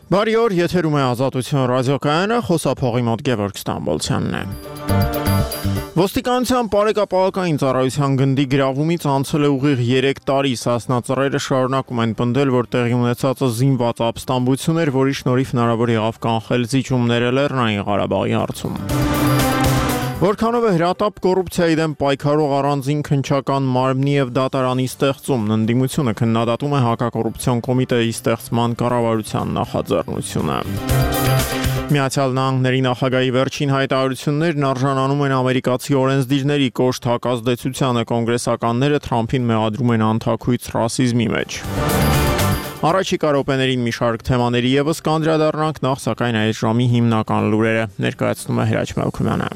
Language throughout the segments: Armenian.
Բարի օր, եթերում է Ազատություն ռադիոկայանը, խոսափողի մոտ Գևորգ Ստամբոլցյանն է։ Ոստիկանության բարեկապահական ծառայության գնդի գրավումից անցել է ուղիղ 3 տարի, Սասնա ծռերը շարունակում են պնդել, որ տեղի ունեցածը զինված ապստամբություն էր, որի շնորհիվ հնարավոր եղավ կանխել զիջումները Լեռնային Ղարաբաղի հարցում։ Որքանով է հրատապ կոռուպցիայի դեմ պայքարող առանձին քննչական մարմնի եւ դատարանի ստեղծումն, ընդդիմությունը քննադատում է հակակոռուպցիոն կոմիտեի ստեղծման կառավարության նախաձեռնությունը։ Միացյալ Նահանգների նախագահի վերջին հայտարարություններն արժանանում են ամերիկացի օրենսդիրների կոշտ հակազդեցությանը, կոնգրեսականները Թրամփին մեղադրում են անթաքույց ռասիզմի մեջ։ Առաջիկա րոպեներին մի շարք թեմաների եւս կանդրադառնանք, նախ սակայն այս ժամի հիմնական լուրերը ներկայացնում է Հրաչ Մելքումյանը։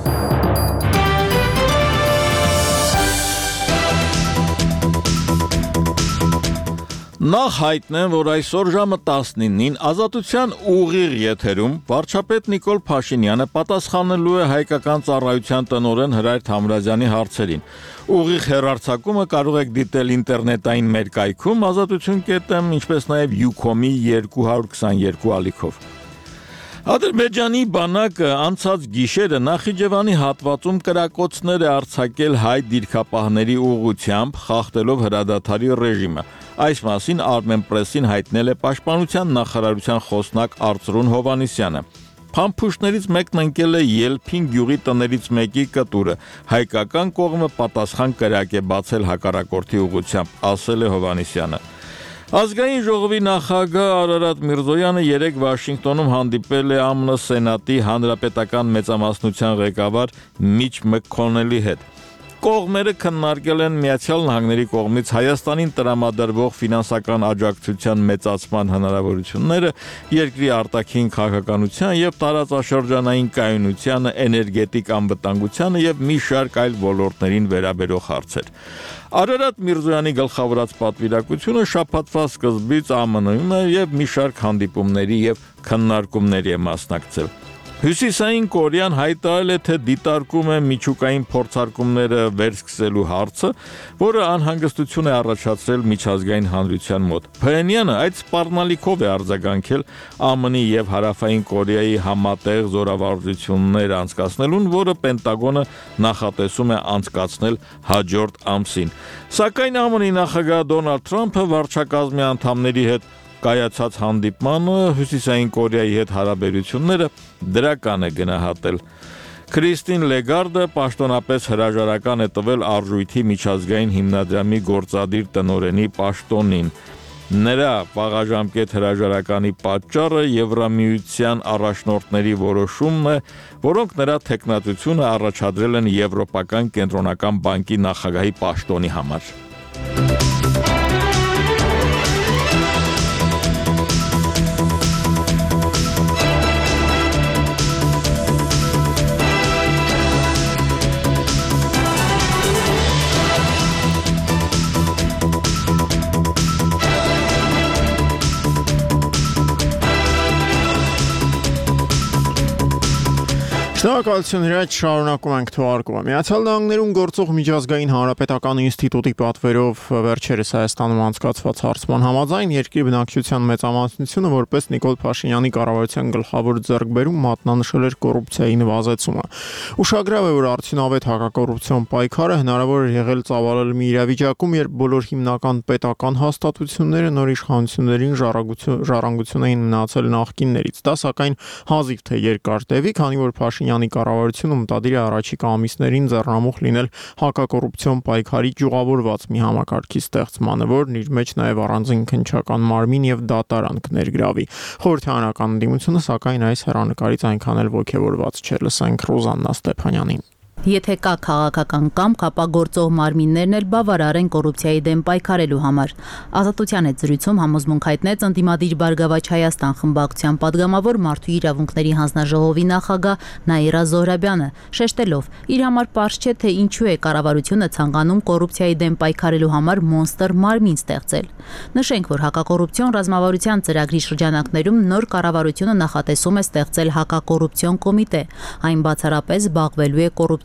Նախ հայտնեմ, որ այսօր ժամը 19-ին Ազատության ուղիղ եթերում վարչապետ Նիկոլ Փաշինյանը պատասխանելու է հայկական ծառայության տնօրեն Հրայր Թամրազյանի հարցերին։ Ուղիղ հեռարձակումը կարող եք դիտել ինտերնետային մեր կայքում azatutun.am, ինչպես նաև Ucom-ի 222 ալիքով։ Ադրբեջանի բանակը անցած գիշերը Նախիջևանի հատվածում կրակոցներ է արձակել հայ դիրքապահների ուղղությամբ, խախտելով հրադադարի ռեժիմը։ Այս մասին Armenpress-ին հայտնել է Պաշտպանության նախարարության խոսնակ Արծրուն Հովհաննիսյանը։ Փամփուշտներից մեկն ընկել է Ելփին գյուղի տներից մեկի կտուրը։ Հայկական կողմը պատասխան կրակ է բացել հակառակորդի ուղղությամբ, ասել է Հովհաննիսյանը։ Ազգային ժողովի նախագահ Արարատ Միրզոյանը երեկ Վաշինգտոնում հանդիպել է ԱՄՆ Սենատի հանրապետական մեծամասնության ղեկավար Միչ Մքքոնելի հետ։ Կողմերը քննարկել են Միացյալ Նահանգների կողմից Հայաստանին տրամադրվող ֆինանսական աջակցության մեծացման հնարավորությունները, երկրի արտաքին քաղաքականության եւ տարածաշրջանային կայունությանը, էներգետիկ անվտանգությանը եւ մի շարք այլ ոլորտներին վերաբերող հարցեր։ Արարատ Միրզոյանի գլխավորած պատվիրակությունը շաբաթվա սկզբից ԱՄՆ-ում է եւ մի շարք հանդիպումների եւ քննարկումների է մասնակցել։ Հյուսիսային Կորեան հայտարարել է, թե դիտարկում է միջուկային փորձարկումները վերսկսելու հարցը, որը անհանգստություն է առաջացրել միջազգային հանրության մոտ։ Փենյանը այդ սպառնալիքով է արձագանքել ԱՄՆ-ի եւ Հարավային Կորեայի համատեղ զորավարժություններ անցկացնելուն, որը Պենտագոնը նախատեսում է անցկացնել հաջորդ ամսին։ Սակայն ԱՄՆ-ի նախագահ Դոնալդ Թրամփը վարչակազմի անդամների հետ կայացած հանդիպմանը Հյուսիսային Կորեայի հետ հարաբերությունները դրական է գնահատել։ Քրիստին Լեգարդը պաշտոնապես հրաժարական է տվել արժույթի միջազգային հիմնադրամի գործադիր տնօրենի պաշտոնին։ Նրա վաղաժամկետ հրաժարականի պատճառը Եվրամիության առաջնորդների որոշումն է, որոնք նրա թեկնածությունը առաջադրել են Եվրոպական կենտրոնական բանկի նախագահի պաշտոնի համար։ Շնորհակալություն, Հրաչ, շարունակում ենք թողարկումը։ Միացյալ Նահանգներում գործող Միջազգային հանրապետական ինստիտուտի պատվերով վերջերս Հայաստանում անցկացված հարցման համաձայն երկրի բնակչության մեծամասնությունը որպես Նիկոլ Փաշինյանի կառավարության գլխավոր ձեռքբերում մատնանշել էր կոռուպցիայի նվազեցումը։ Ուշագրավ է, որ արդյունավետ հակակոռուպցիոն պայքարը հնարավոր է եղել ծավալել մի իրավիճակում, երբ բոլոր հիմնական պետական հաստատությունները նոր իշխանություններին ժառանգություն էին մնացել նախկիններից։ Դա սակայն հազիվ թե երկար տևի, քանի որ Փաշինյանի կառավարությունը մտադիր է առաջիկա ամիսներին ձեռնամուխ լինել հակակոռուպցիոն պայքարի ճյուղավորված մի համակարգի ստեղծմանը, որն իր մեջ նաև առանձին քննչական մարմին եւ դատարան կներգրավի։ Խորհրդարանական ընդդիմությունը սակայն այս հեռանկարից այնքան էլ ոգևորված չէ։ Լսենք Ռոզաննա Ստեփանյանին։ Եթե կա քաղաքական կամք, ապա գործող մարմիններն էլ բավարար են կոռուպցիայի դեմ պայքարելու համար։ Ազատության հետ զրույցում համոզմունք հայտնեց ընդդիմադիր Բարգավաճ Հայաստան խմբակցության падգամավոր Մարդու իրավունքների հանձնաժողովի նախագահ Նաիրա Զոհրաբյանը, շեշտելով, իր համար պարզ չէ, թե ինչու է կառավարությունը ցանկանում կոռուպցիայի դեմ պայքարելու համար մոնստր մարմին ստեղծել։ Նշենք, որ հակակոռուպցիոն ռազմավարության ծրագրի շրջանակներում նոր կառավարությունը նախատեսում է ստեղծել հակակոռուպցիոն կոմիտե։ Այն բացառապես զբաղվելու է կոռուպցիոն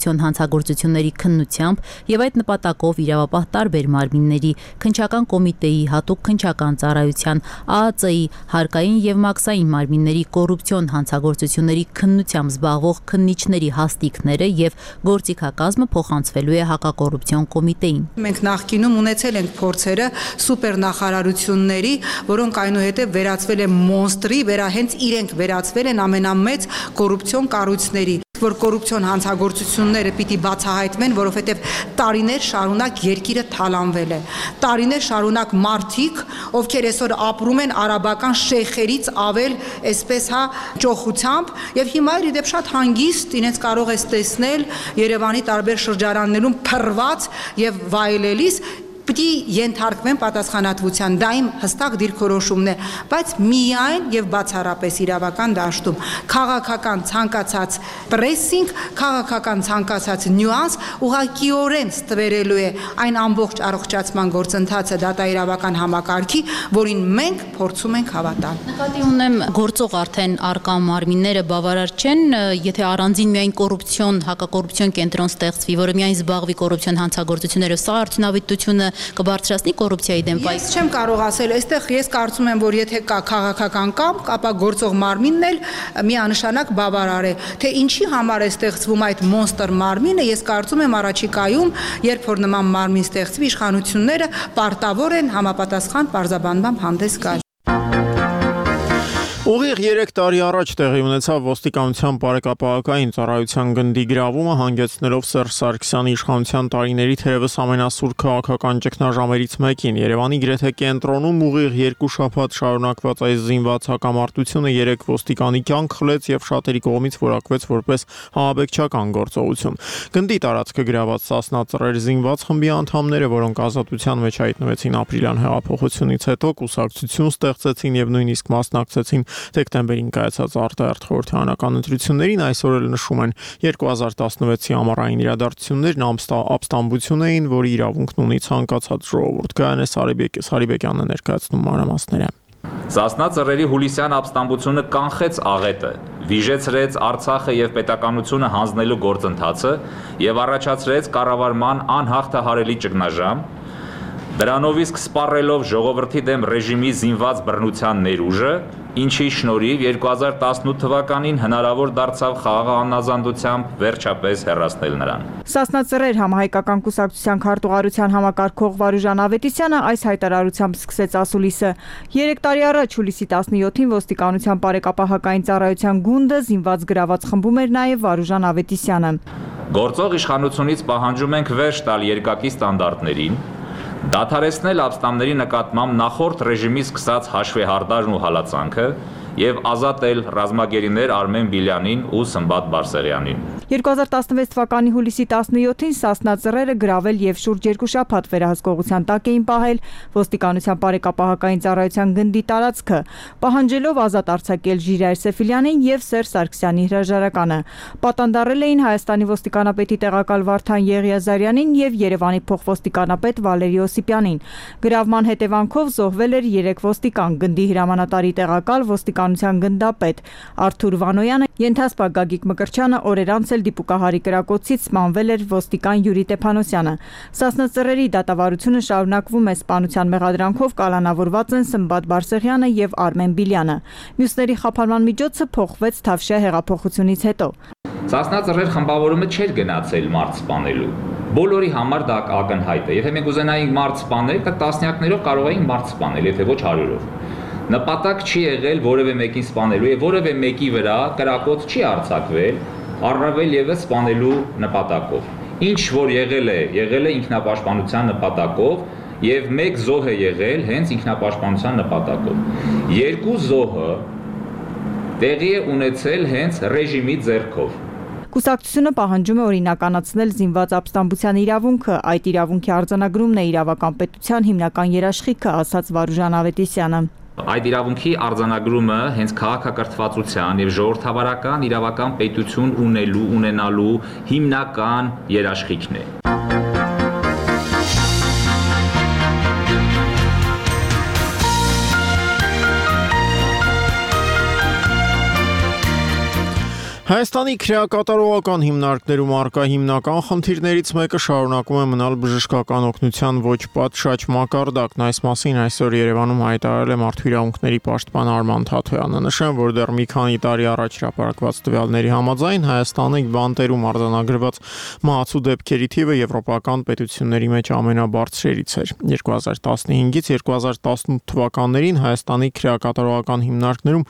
կոռուպցիոն հանցագործությունների քննությամբ եւ այդ նպատակով իրավապահ տարբեր մարմինների, քննչական կոմիտեի, հատուկ քննչական ծառայության, ԱԱԾ-ի, հարկային եւ մաքսային մարմինների կոռուպցիոն հանցագործությունների քննությամբ զբաղվող քննիչների հաստիքները եւ գործիքակազմը փոխանցվելու է հակակոռուպցիոն կոմիտեին։ Մենք նախկինում ունեցել ենք փորձերը սուպերնախարարությունների, որոնք այնուհետև վերածվել են մոնստրի, հենց իրենք վերածվել են ամենամեծ կոռուպցիոն կառույցների, որ կոռուպցիոն հանցագործությունները պիտի բացահայտվեն, որովհետև տարիներ շարունակ երկիրը թալանվել է։ Տարիներ շարունակ մարդիկ, ովքեր այսօր ապրում են արաբական շեյխերից ավել, այսպես ճոխությամբ, եւ հիմա իր դեպ շատ հանգիստ իրենց կարող է տեսնել Երևանի տարբեր շրջարաններում փռված եւ վայելելիս պիտի ենթարկվեն պատասխանատվության, դա իմ հստակ դիրքորոշումն է, բայց միայն եւ բացառապես իրավական դաշտում քաղաքական ցանկացած պրեսինգ, քաղաքական ցանկացած նյուանս ուղղակիորեն ստվերելու է այն ամբողջ առողջացման գործընթացը դատաիրավական համակարգի, որին մենք փորձում ենք հավատալ։ Նկատի ունեմ, գործող արդեն արկա մարմինները բավարար չեն, եթե առանձին միայն կոռուպցիոն, հակակոռուպցիոն կենտրոն ստեղծվի, որը միայն զբաղվի կոռուպցիոն հանցագործություններով, սա արդյունավետությունը կբարձրացնի կոռուպցիայի դեմ պայքարը։ Ես չեմ կարող ասել, այստեղ ես կարծում եմ, որ եթե կա քաղաքական կամք, ապա գործող մարմինն էլ միանշանակ բավարար է։ Թե ինչի համար է ստեղծվում այդ մոնստր մարմինը, ես կարծում եմ առաջիկայում, երբ որ նման մարմին ստեղծվի, իշխանությունները պարտավոր են համապատասխան պարզաբանմամբ հանդես գալ։ Ուղիղ 3 տարի առաջ տեղի ունեցավ ոստիկանության բարեկապահական ծառայության գնդի գրավումը, հանգեցնելով Սերժ Սարգսյանի իշխանության տարիների թերևս ամենասուր քաղաքական ճգնաժամերից մեկին։ Երևանի գրեթե կենտրոնում ուղիղ 2 շաբաթ շարունակված այս զինված հակամարտությունը 3 ոստիկանի կյանք խլեց եւ շատերի կողմից որակվեց որպես համաբեկչական գործողություն։ Գնդի տարածքը գրաված Սասնա ծռեր զինված խմբի անդամները, որոնք ազատության մեջ հայտնվեցին ապրիլյան հեղափոխությունից հետո, կուսակցություն ստեղծեցին եւ նույնիսկ մասնակցեցին դեկտեմբերին կայացած արտահերթ խորհրդարանական ընտրություններին, այսօր էլ նշում են 2016-ի ամառային իրադարձություններն ապստամբություն էին, որի իրավունքն ունի ցանկացած ժողովուրդ։ Գայանե Սարիբեկյանն ներկայացնում մանրամասները։ Սասնա ծռերի հուլիսյան ապստամբությունը կանխեց աղետը, վիժեցրեց Արցախը եւ պետականությունը հանձնելու գործընթացը եւ առաջացրեց կառավարման անհաղթահարելի ճգնաժամ, դրանով իսկ սպառելով ժողովրդի դեմ ռեժիմի զինված բռնության ներուժը, ինչի շնորհիվ 2018 թվականին հնարավոր դարձավ խաղաղ անազանդությամբ վերջապես հեռացնել նրան։ Սասնա ծռեր համահայկական կուսակցության քարտուղարության համակարգող Վարուժան Ավետիսյանը այս հայտարարությամբ սկսեց ասուլիսը։ 3 տարի առաջ հուլիսի 17-ին ոստիկանության բարեկապահական ծառայության գունդը զինված գրաված խմբում էր նաև Վարուժան Ավետիսյանը։ Գործող իշխանությունից պահանջում ենք վերջ տալ երկակի ստանդարտներին, դադարեցնել ապստամբների նկատմամբ նախորդ ռեժիմի սկսած հաշվեհարդարն ու հալածանքը եւ ազատել ռազմագերիներ Արմեն Բիլյանին ու Սմբատ Բարսեղյանին։ 2016 թվականի հուլիսի 17-ին Սասնա ծռերը գրավել եւ շուրջ 2 շաբաթ վերահսկողության տակ էին պահել ոստիկանության բարեկապահական ծառայության գնդի տարածքը, պահանջելով ազատ արձակել Ժիրայր Սեֆիլյանին եւ Սերժ Սարգսյանի հրաժարականը։ Պատանդառել էին Հայաստանի ոստիկանապետի տեղակալ Վարդան Եղիազարյանին եւ Երևանի փոխոստիկանապետ Վալերի Օսիպյանին։ Գրավման հետևանքով զոհվել էր 3 ոստիկան, գնդի հրամանատարի տեղակալ ոստիկանության գնդապետ Արթուր Վանոյանը, ենթասպա Գագիկ Մկրչյանը, օրեր անց դիպուկահարի կրակոցից սպանվել էր ոստիկան Յուրի Տեփանոսյանը։ Սասնա ծռերի դատավարությունը շարունակվում է, սպանության մեղադրանքով կալանավորված են Սմբատ Բարսեղյանը եւ Արմեն Բիլյանը։ Մյուսների խափանման միջոցը փոխվեց Թավշյա հեղափոխությունից հետո։ Սասնա ծռեր խմբավորումը չէր գնացել մարդ սպանելու։ Բոլորի համար դա ակնհայտ է։ Եթե մենք ուզենայինք մարդ սպանել, տասնյակներով կարող էինք մարդ սպանել, եթե ոչ 100-ով։ Նպատակ չի եղել որևէ մեկին սպանելու եւ որևէ մեկի վրա կրակոց չի արձակվել, առավել եւս սպանելու նպատակով։ Ինչ որ եղել է ինքնապաշտպանության նպատակով եւ 1 զոհ է եղել հենց ինքնապաշտպանության նպատակով։ 2 զոհը տեղի է ունեցել հենց ռեժիմի ձեռքով։ Կուսակցությունը պահանջում է օրինականացնել զինված ապստամբության իրավունքը, այդ իրավունքի արձանագրումն է իրավական պետության հիմնական երաշխիքը, ասաց Վարուժան Ավետիսյանը։ Այդ իրավունքի արձանագրումը հենց քաղաքակրթվածության եւ ժողովրդավարական իրավական պետություն ունենալու հիմնական երաշխիքն է։ Հայաստանի քրեակատարողական հիմնարկներում առկա հիմնական խնդիրներից մեկը շարունակում է մնալ բժշկական օգնության ոչ պատշաճ մակարդակն։ Այս մասին այսօր Երևանում հայտարարել է Մարդու իրավունքների պաշտպան Արման Թաթոյանը։ Նշեմ, որ դեռ մի քանի տարի առաջ հրապարակված տվյալների համաձայն Հայաստանի բանտերում արձանագրված մահացու դեպքերի թիվը եվրոպական պետությունների մեջ ամենաբարձրերից էր։ 2015-ից 2018 թվականներին Հայաստանի քրեակատարողական հիմնարկներում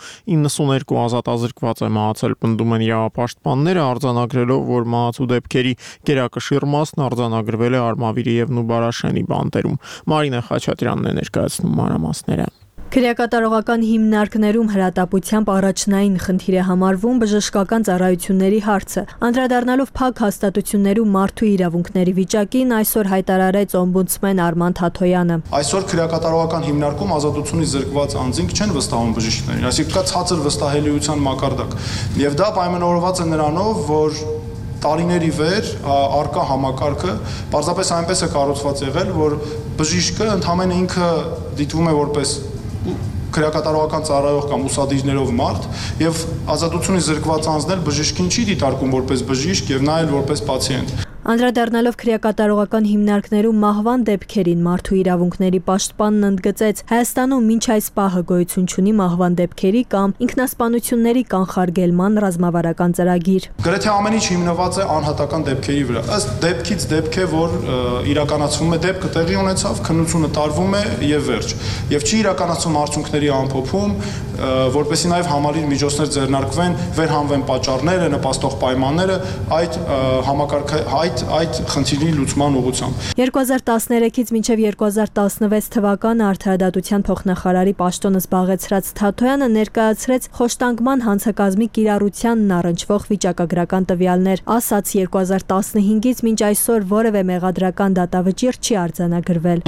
92 ազատազրկված է մահացել, պնդում են իրավապաշտպանները, արձանագրելով, որ մահացու դեպքերի գերակշիռ մասն արձանագրվել է Արմավիրի եւ Նուբարաշենի բանտերում։ Մարինե Խաչատրյանն է ներկայացնում մանրամասները։ Քրեակատարողական հիմնարկներում հրատապությամբ առաջնային խնդիր է համարվում բժշկական ծառայությունների հարցը։ Անդրադառնալով փակ հաստատություններում մարդու իրավունքների վիճակին, այսօր հայտարարեց օմբուդսմեն Արման Թաթոյանը։ Այսօր քրեակատարողական հիմնարկում ազատությունից զրկված անձինք չեն վստահում բժիշկներին, այսինքն կա ցածր վստահելիության մակարդակ։ Եվ դա պայմանավորված է նրանով, որ տարիների վեր արկա համակարգը պարզապես այնպես է կառուցված եղել, որ բժիշկը ընդհանրապես ինքը դիտվում է որպես քրեակատարողական ծառայող կամ ուսադիրներով մարդ եւ ազատությունից զրկված անձնել բժիշկին չի դիտարկում որպես բժիշկ եւ նա էլ որպես պացիենտ։ Անդրադառնալով քրեակատարողական հիմնարկներում մահվան դեպքերին մարդու իրավունքների պաշտպանն ընդգծեց, Հայաստանում մինչ այս պահը գոյություն չունի մահվան դեպքերի կամ ինքնասպանությունների կանխարգելման ռազմավարական ծրագիր։ Գրեթե ամեն ինչ հիմնված է անհատական դեպքերի վրա։ Ըստ դեպքից դեպք է, որ իրականացվում է, դեպքը տեղի ունեցավ, քննությունը տարվում է եւ վերջ։ Եվ չի իրականացում արդյունքների ամփոփում, որպեսզի նաեւ համալիր միջոցներ ձեռնարկվեն, վերհանվեն պատճառները, նպաստող պայմանները այդ համակարգը այդ խնդիրի լուծման ուղղությամբ։ 2013-ից մինչև 2016 թվականը Արդարադատության փոխնախարարի պաշտոնը զբաղեցրած Թաթոյանը ներկայացրեց խոշտանգման հանցակազմի կիրառությանն առնչվող վիճակագրական տվյալներ, ասաց 2015-ից մինչ այսօր որևէ մեղադրական դատավճիռ չի արձանագրվել։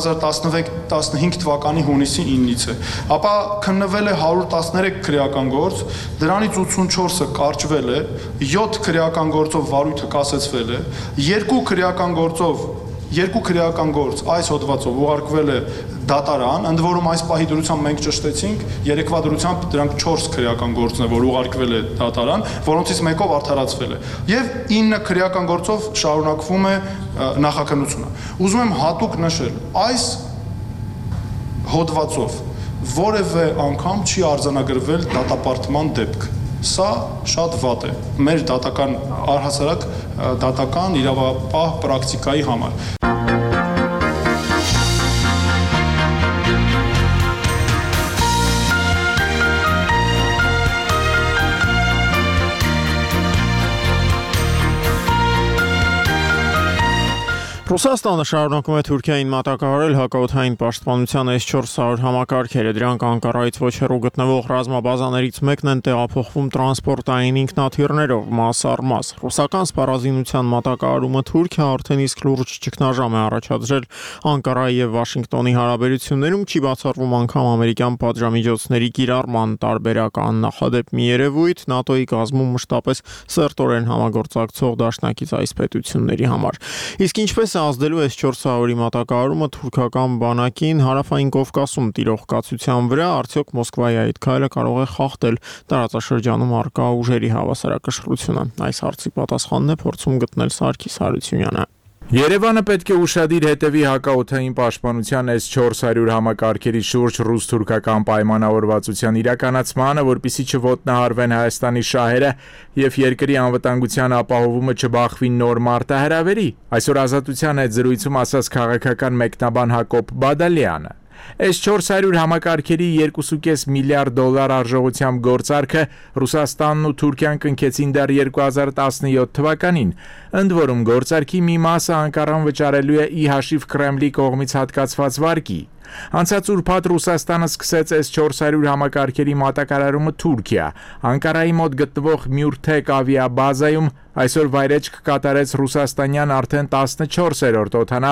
2015 թվականի հունիսի 9-ից է, ապա քննվել է 113 քրեական գործ, դրանից 84-ը կարճվել է, 7 քրեական գործով վարույթը կասեցվել է, երկու քրեական գործ այս հոդվածով ուղարկվել է դատարան, ընդ որում այս պահի դրությամբ մենք ճշտեցինք, երեկվա դրությամբ դրանք 4 քրեական գործն է, որ ուղարկվել է դատարան, որոնցից մեկով արդարացվել է, եւ 9 քրեական գործով շարունակվում է նախաքննությունը։ Ուզում եմ հատուկ նշել, այս հոդվածով որևէ անգամ չի արձանագրվել դատապարտման դեպք։ Սա շատ վատ է մեր դատական առհասարակ դատական իրավապահ պրակտիկայի համար։ Ռուսաստանը շարունակում է Թուրքիային մատակարարել հակաօդային պաշտպանության S-400 համակարգերը, դրանք Անկարայից ոչ հեռու գտնվող ռազմաբազաներից մեկն են տեղափոխվում տրանսպորտային ինքնաթիռներով մաս առ մաս։ Ռուսական սպառազինության մատակարարումը Թուրքիա արդեն իսկ լուրջ ճգնաժամ է առաջադրել Անկարայի եւ Վաշինգտոնի հարաբերություններում, չի բացառվում անգամ ամերիկյան պատժամիջոցների կիրառման տարբերական նախադեպ մի երևույթ ՆԱՏՕ-ի կազմում մշտապես սերտորեն համագործակցող դաշնակից այս պետությունների համար։ Իսկ ինչպես ազդելու S-400-ի մատակարարումը թուրքական բանակին հարավային Կովկասում տիրող կացության վրա, արդյոք Մոսկվայի այդ քայլը կարող է խախտել տարածաշրջանում առկա ուժերի հավասարակշռությունը։ Այս հարցի պատասխանն է փորձում գտնել Սարգիս Հարությունյանը։ Երևանը պետք է ուշադիր հետևի հակաօդային պաշտպանության S-400 համակարգերի շուրջ ռուս-թուրքական պայմանավորվածության իրականացմանը, որպեսզի չոտնահարվեն Հայաստանի շահերը եւ երկրի անվտանգության ապահովումը չբախվի նոր մարտահրավերի։ Այսօր Ազատության հետ զրույցում ասաց քաղաքական մեկնաբան Հակոբ Բադալյանը։ S-400 համակարգերի 2.5 միլիարդ դոլար արժողությամբ գործարքը Ռուսաստանն ու Թուրքիան կնքեցին դեռ 2017 թվականին, ընդ որում գործարքի մի մասը Անկարան վճարելու է ի հաշիվ Կրեմլի կողմից հատկացված վարկի։ Անցած ուրբաթ Ռուսաստանը սկսեց S-400 համակարգերի մատակարարումը Թուրքիա, Անկարայի մոտ գտնվող Մյուրթեկ ավիաբազայում այսօր վայրէջք կատարեց ռուսաստանյան արդեն 14-րդ օդանավը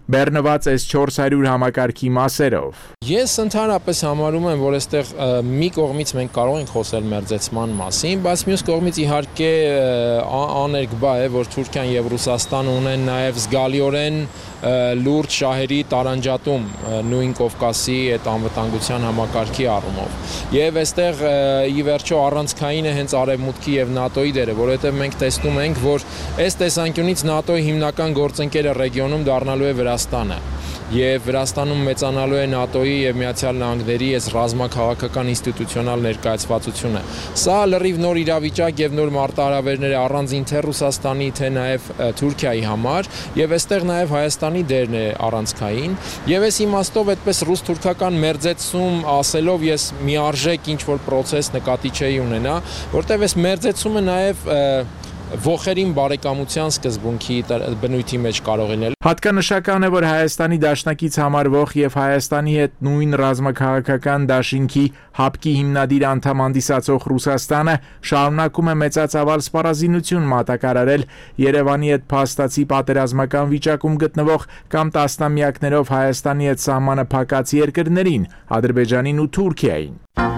բեռնված S400 համակարգի մասերով։ Ես ընդհանրապես համարում եմ, որ այստեղ մի կողմից մենք կարող ենք խոսել մերձեցման մասին, բայց մյուս կողմից իհարկե աներկբա է, որ Թուրքիան եւ Ռուսաստանը ունեն նաեւ զգալիորեն լուրջ շահերի տարանջատում նույն Կովկասի այդ անվտանգության համակարգի առումով։ Եվ այստեղ ի վերջո առանցքային է հենց Արևմուտքի եւ ՆԱՏՕ-ի դերը, որովհետեւ մենք տեսնում ենք, որ այս տեսանկյունից ՆԱՏՕ-ի հիմնական գործընկերը ռեգիոնում դառնալու է Վրաստանը։ Եվ Վրաստանում մեծանալու է ՆԱՏՕ-ի եւ Միացյալ Նահանգների այս ռազմաքաղաքական ինստիտուցիոնալ ներկայացվածությունը։ Սա լրիվ նոր իրավիճակ եւ նոր մարտահրավերներ է առանձին թե Ռուսաստանի, թե նաեւ Թուրքիայի համար, եւ այստեղ նաեւ Հայաստանի դերն է առանցքային։ Եվ այս իմաստով այդպես ռուս-թուրքական մերձեցում ասելով ես միարժեք ինչ-որ process նկատի չէի ունենա, որտեղ այս մերձեցումը նաեւ ողերին բարեկամության սկզբունքի բնույթի մեջ կարող է լինել։ Հատկանշական է, որ Հայաստանի դաշնակից համարվող եւ Հայաստանի հետ նույն ռազմաքաղաքական դաշինքի ՀԱՊԿ-ի հիմնադիր անդամ հանդիսացող Ռուսաստանը շարունակում է մեծածավալ սպառազինություն մատակարարել Երևանի հետ փաստացի պատերազմական վիճակում գտնվող կամ տասնամյակներով Հայաստանի հետ սահմանը փակած երկրներին՝ Ադրբեջանին ու Թուրքիային։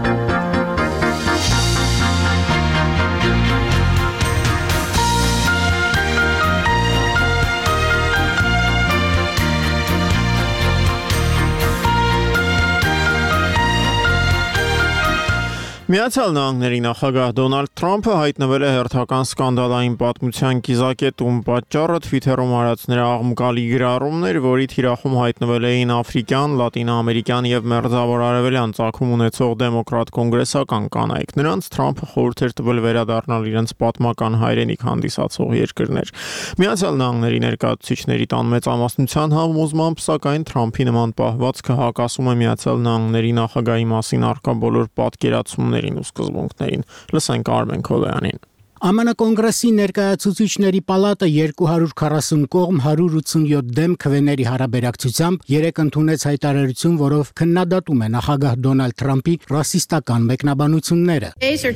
Միացյալ Նահանգների նախագահ Դոնալդ Թրամփը հայտնվել է հերթական սկանդալային պատմության կիզակետում, պատճառը Twitter-ում արած նրա աղմկալի գրառումներ, որի թիրախում հայտնվել էին աֆրիկյան, լատինաամերիկյան եւ մերձավոր արևելյան ծագում ունեցող դեմոկրատ կոնգրեսական կանայք։ Նրանց Թրամփը խորհուրդ էր տվել վերադառնալ իրենց պատմական հայրենիք հանդիսացող երկրներ։ Միացյալ Նահանգների ներկայացուցիչների տան մեծամասնության համոզմամբ, սակայն Թրամփի նման պահվածքը հակասում է Միացյալ Նահանգների նախագահի մասին առկա բոլոր պատկերացումներին ու սկզբունքներին։ Լսենք Արմեն Քոլոյանին։ ԱՄՆ Կոնգրեսի ներկայացուցիչների պալատը 240 կողմ 187 դեմ քվեների հարաբերակցությամբ երեկ ընդունեց հայտարարություն, որով քննադատում է նախագահ Դոնալդ Թրամփի ռասիստական մեկնաբանությունները։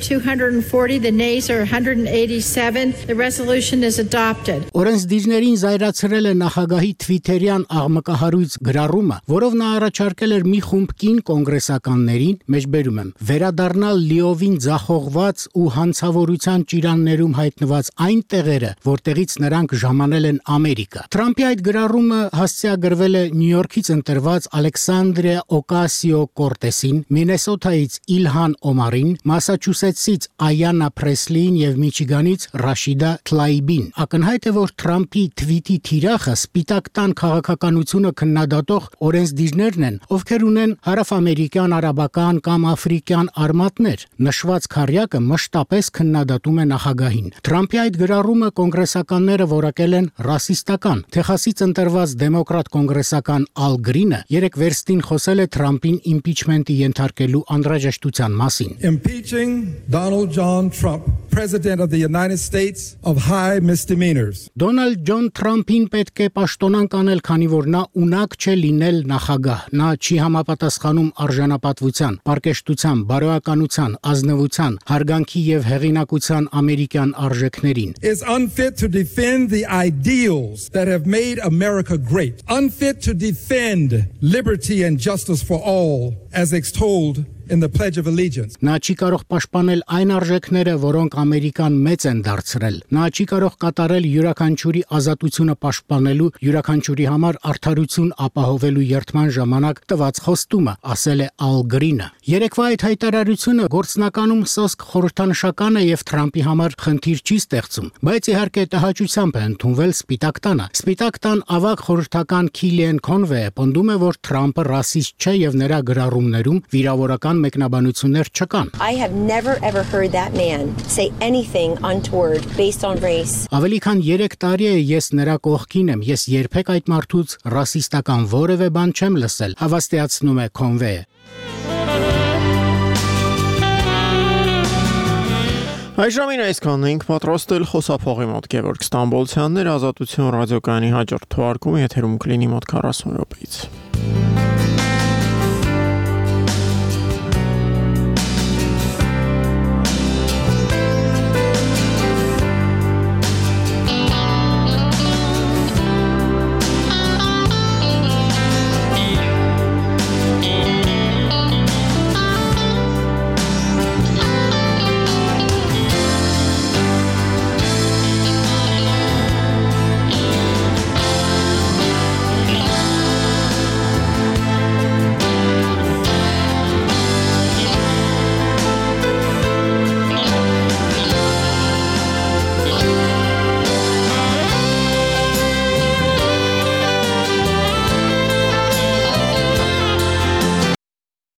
Օրենսդիրներին զայրացրել է նախագահի Twitter-յան աղմկահարույց գրառումը, որով նա առաջարկել էր մի խումբ կին կոնգրեսականներին, մեջբերում եմ, վերադառնալ լիովին ձախողված ու հանցավորության Իրաններում հայտնված այն տեղերը, որտեղից նրանք ժամանել են Ամերիկա։ Թրամփի այդ գրառումը հասցեագրվել է Նյու Յորքից ընտրված Ալեքսանդրիա Օկասիո-Կորտեսին, Մինեսոտայից Իլհան Օմարին, Մասաչուսեթսից Այանա Փրեսլիին եւ Միչիգանից Ռաշիդա Թլայբին։ Ակնհայտ է, որ Թրամփի թվիթի թիրախը սպիտակ տան քաղաքականությունը քննադատող օրենսդիրներն են, ովքեր ունեն հարավամերիկյան, արաբական կամ աֆրիկյան արմատներ։ Նշված քառյակը մշտապես քննադատում է նախագահին։ Թրամփի այդ գրառումը կոնգրեսականները որակել են ռասիստական։ Թեխասից ընտրված դեմոկրատ կոնգրեսական Ալ Գրինը երեք վերստին խոսել է Թրամփին իմպիչմենտի ենթարկելու անհրաժեշտության մասին։ Impeaching Donald John Trump, President of the United States of high misdemeanors. Դոնալդ Ջոն Թրամփին պետք է պաշտոնանկ անել, քանի որ նա ունակ չէ լինել նախագահ։ Նա չի համապատասխանում արժանապատվության, պարկեշտության, բարոյականության, ազնվության, հարգանքի եւ հեղինակության ամերիկյան արժեքներին։ Is unfit to defend the ideals that have made America great. Unfit to defend liberty and justice for all as extolled in the Pledge of Allegiance. Նա չի կարող պաշտպանել այն արժեքները, որոնք Ամերիկան մեծ են դարձրել։ Նա չի կարող կատարել յուրաքանչյուրի ազատությունը պաշտպանելու, յուրաքանչյուրի համար արդարություն ապահովելու երդման ժամանակ տված խոստումը, ասել է Ալ Գրինը։ Երեկվա այդ հայտարարությունը գործնականում սոսկ խորհրդանշական է եւ Թրամփի համար խնդիր չի ստեղծում, բայց իհարկե տհաճությամբ է ընդունվել Սպիտակ տանը։ Սպիտակ տան ավագ խորհրդական Քիլիան Քոնվեյը պնդում է, որ Թրամփը ռասիստ չէ եւ նրա գրառումներում վիրավորական մեկնաբանություններ չկան։ I have never ever heard that man say anything untoward based on race. Ավելի քան 3 տարի է ես նրա կողքին եմ, ես երբեք այդ մարդուց ռասիստական որևէ բան չեմ լսել, հավաստիացնում է Քոնվեյը։ Այժմին այսքանն ենք պատրաստել խոսափողի մոտ Գևորգ Ստամբոլցյանն էր, Ազատություն ռադիոկայանի հաջորդ թողարկումը եթերում կլինի մոտ 40 րոպեից։